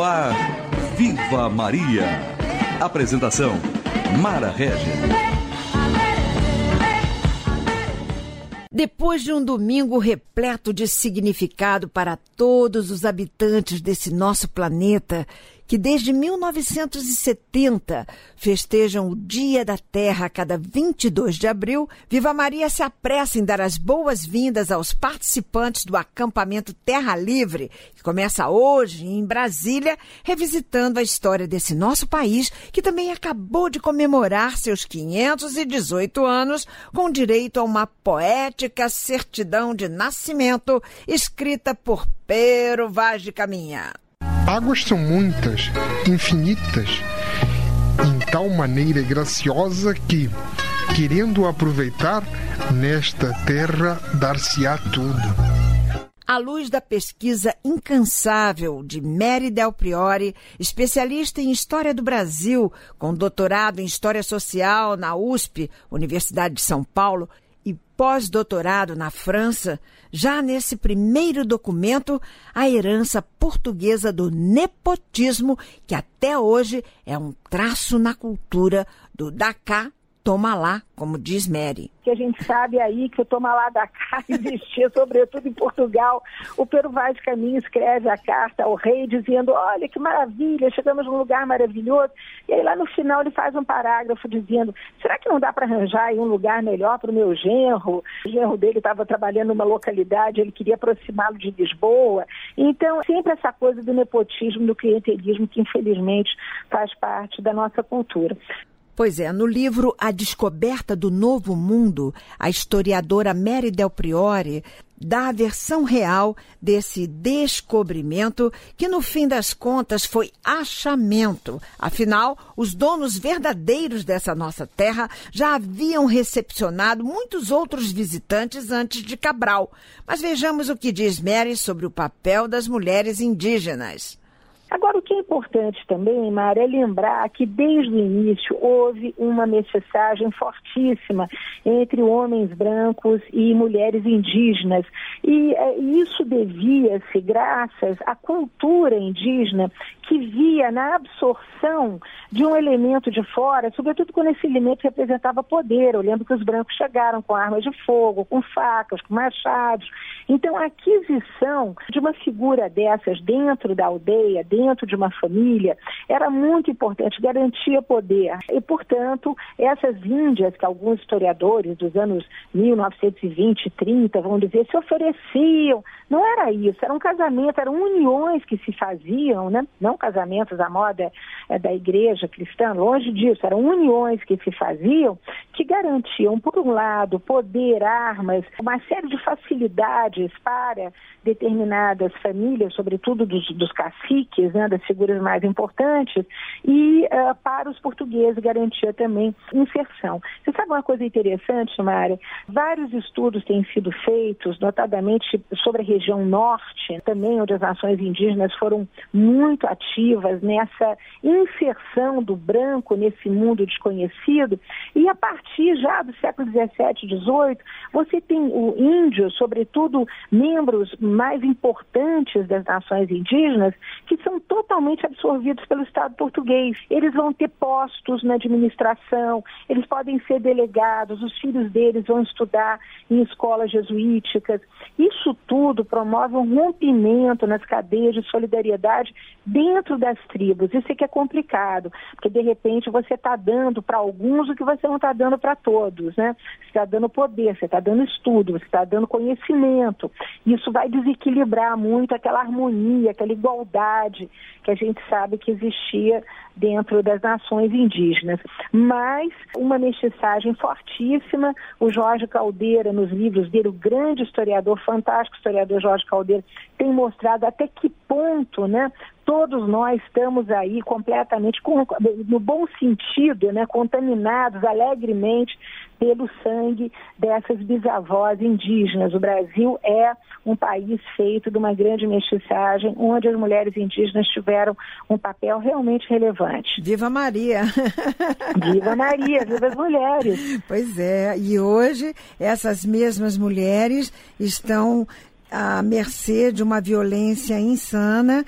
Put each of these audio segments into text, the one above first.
No ar, Viva Maria. Apresentação, Mara Regis. Depois de um domingo repleto de significado para todos os habitantes desse nosso planeta, que desde 1970 festejam o Dia da Terra a cada 22 de abril, Viva Maria se apressa em dar as boas-vindas aos participantes do acampamento Terra Livre, que começa hoje em Brasília, revisitando a história desse nosso país, que também acabou de comemorar seus 518 anos, com direito a uma poética certidão de nascimento escrita por Pero Vaz de Caminha. Águas são muitas, infinitas, em tal maneira graciosa que, querendo aproveitar, nesta terra dar-se-á tudo. À luz da pesquisa incansável de Mary Del Priore, especialista em História do Brasil, com doutorado em História Social na USP, Universidade de São Paulo, e pós-doutorado na França, já nesse primeiro documento, a herança portuguesa do nepotismo, que até hoje é um traço na cultura do dá cá, toma lá, como diz Mary. Que a gente sabe aí que o toma lá dá cá existia, sobretudo em Portugal. O Pero Vaz de Caminha escreve a carta ao rei dizendo, olha que maravilha, chegamos num lugar maravilhoso. E aí lá no final ele faz um parágrafo dizendo, será que não dá para arranjar aí um lugar melhor para o meu genro? O genro dele estava trabalhando numa localidade, ele queria aproximá-lo de Lisboa. Então, sempre essa coisa do nepotismo, do clientelismo, que infelizmente faz parte da nossa cultura. Pois é, no livro A Descoberta do Novo Mundo, a historiadora Mary Del Priore dá a versão real desse descobrimento que, no fim das contas, foi achamento. Afinal, os donos verdadeiros dessa nossa terra já haviam recepcionado muitos outros visitantes antes de Cabral. Mas vejamos o que diz Mary sobre o papel das mulheres indígenas. Agora, o que é importante também, Mara, é lembrar que desde o início houve uma mestiçagem fortíssima entre homens brancos e mulheres indígenas. E isso devia-se graças à cultura indígena que via na absorção de um elemento de fora, sobretudo quando esse elemento representava poder. Eu lembro que os brancos chegaram com armas de fogo, com facas, com machados. Então, a aquisição de uma figura dessas dentro da aldeia, dentro de uma família, era muito importante, garantia poder. E, portanto, essas índias que alguns historiadores dos anos 1920 e 30 vão dizer, se ofereciam. Não era isso, era um casamento, eram uniões que se faziam, né? Não casamentos à moda da igreja cristã, longe disso, eram uniões que se faziam que garantiam, por um lado, poder, armas, uma série de facilidades para determinadas famílias, sobretudo dos caciques, né, das figuras mais importantes, e para os portugueses garantia também inserção. Você sabe uma coisa interessante, Mara? Vários estudos têm sido feitos, notadamente sobre a região norte, também onde as nações indígenas foram muito ativas nessa inserção do branco nesse mundo desconhecido, e a partir já do século XVII, XVIII, você tem o índio, sobretudo membros mais importantes das nações indígenas, que são totalmente absorvidos pelo Estado português. Eles vão ter postos na administração, eles podem ser delegados, os filhos deles vão estudar em escolas jesuíticas. Isso tudo promove um rompimento nas cadeias de solidariedade dentro das tribos. Isso é que é complicado, porque de repente você está dando para alguns o que você não está dando para todos, né? Você está dando poder, você está dando estudo, você está dando conhecimento. Isso vai desequilibrar muito aquela harmonia, aquela igualdade que a gente sabe que existia dentro das nações indígenas. Mas uma mestiçagem fortíssima, o Jorge Caldeira, nos livros dele, o grande historiador, fantástico historiador Jorge Caldeira, tem mostrado até que ponto, né, todos nós estamos aí completamente, no bom sentido, né, contaminados alegremente pelo sangue dessas bisavós indígenas. O Brasil é um país feito de uma grande mestiçagem, onde as mulheres indígenas tiveram um papel realmente relevante. Viva Maria! Viva Maria, viva as mulheres! Pois é, e hoje essas mesmas mulheres estão à mercê de uma violência insana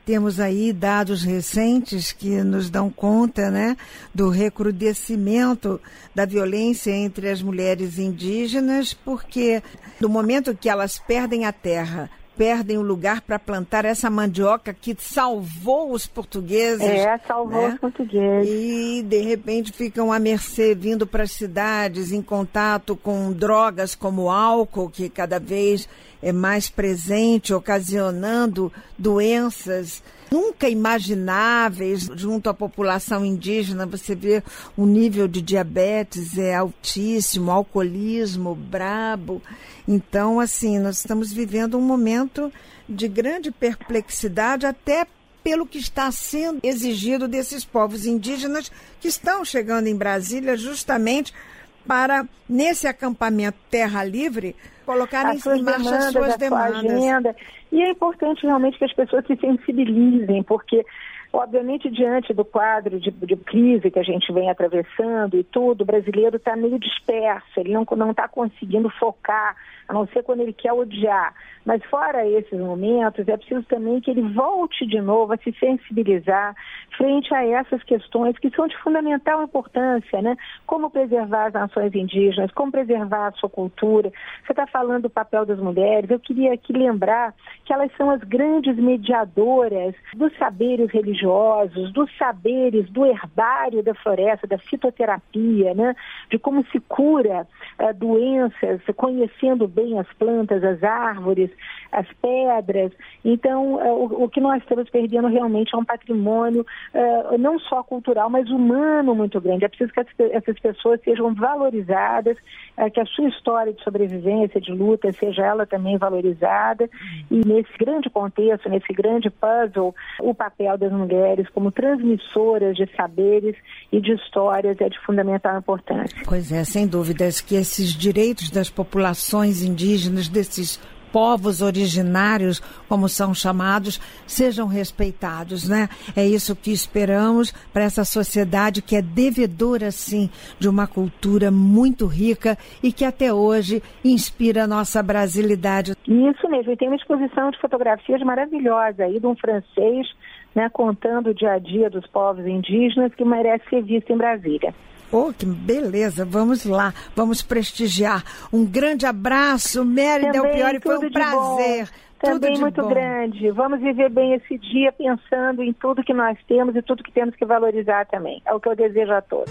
Temos aí dados recentes que nos dão conta, né, do recrudescimento da violência entre as mulheres indígenas, porque no momento que elas perdem a terra, perdem o lugar para plantar essa mandioca que salvou os portugueses. Salvou, né? Os portugueses. E, de repente, ficam à mercê, vindo para as cidades, em contato com drogas como álcool, que cada vez é mais presente, ocasionando doenças nunca imagináveis junto à população indígena. Você vê o nível de diabetes é altíssimo, alcoolismo brabo. Então, assim, nós estamos vivendo um momento de grande perplexidade, até pelo que está sendo exigido desses povos indígenas que estão chegando em Brasília justamente para, nesse acampamento Terra Livre, colocarem em marcha as suas demandas. Sua agenda. E é importante realmente que as pessoas se sensibilizem, porque, obviamente, diante do quadro de crise que a gente vem atravessando e tudo, o brasileiro está meio disperso, ele não está conseguindo focar, a não ser quando ele quer odiar. Mas fora esses momentos, é preciso também que ele volte de novo a se sensibilizar frente a essas questões que são de fundamental importância, né? Como preservar as nações indígenas, como preservar a sua cultura. Você está falando do papel das mulheres, eu queria aqui lembrar que elas são as grandes mediadoras dos saberes religiosos, dos saberes do herbário da floresta, da fitoterapia, né? De como se cura doenças, conhecendo bem as plantas, as árvores, as pedras. Então, o que nós estamos perdendo realmente é um patrimônio não só cultural, mas humano muito grande. É preciso que essas pessoas sejam valorizadas, que a sua história de sobrevivência, de luta, seja ela também valorizada. E nesse grande contexto, nesse grande puzzle, o papel das mulheres como transmissoras de saberes e de histórias é de fundamental importância. Pois é, sem dúvidas que esses direitos das populações indígenas, desses povos originários, como são chamados, sejam respeitados, né? É isso que esperamos para essa sociedade que é devedora, sim, de uma cultura muito rica e que até hoje inspira a nossa brasilidade. Isso mesmo, e tem uma exposição de fotografias maravilhosa aí de um francês, né, contando o dia a dia dos povos indígenas, que merece ser visto em Brasília. Oh, que beleza, vamos lá, vamos prestigiar. Um grande abraço, Mary Del Piore, foi um prazer. Também muito grande. Vamos viver bem esse dia pensando em tudo que nós temos e tudo que temos que valorizar também. É o que eu desejo a todos.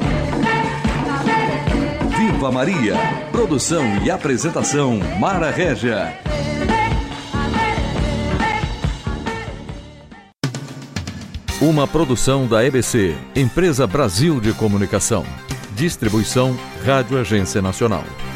Viva Maria! Produção e apresentação, Mara Régia. Uma produção da EBC, Empresa Brasil de Comunicação. Distribuição Rádio Agência Nacional.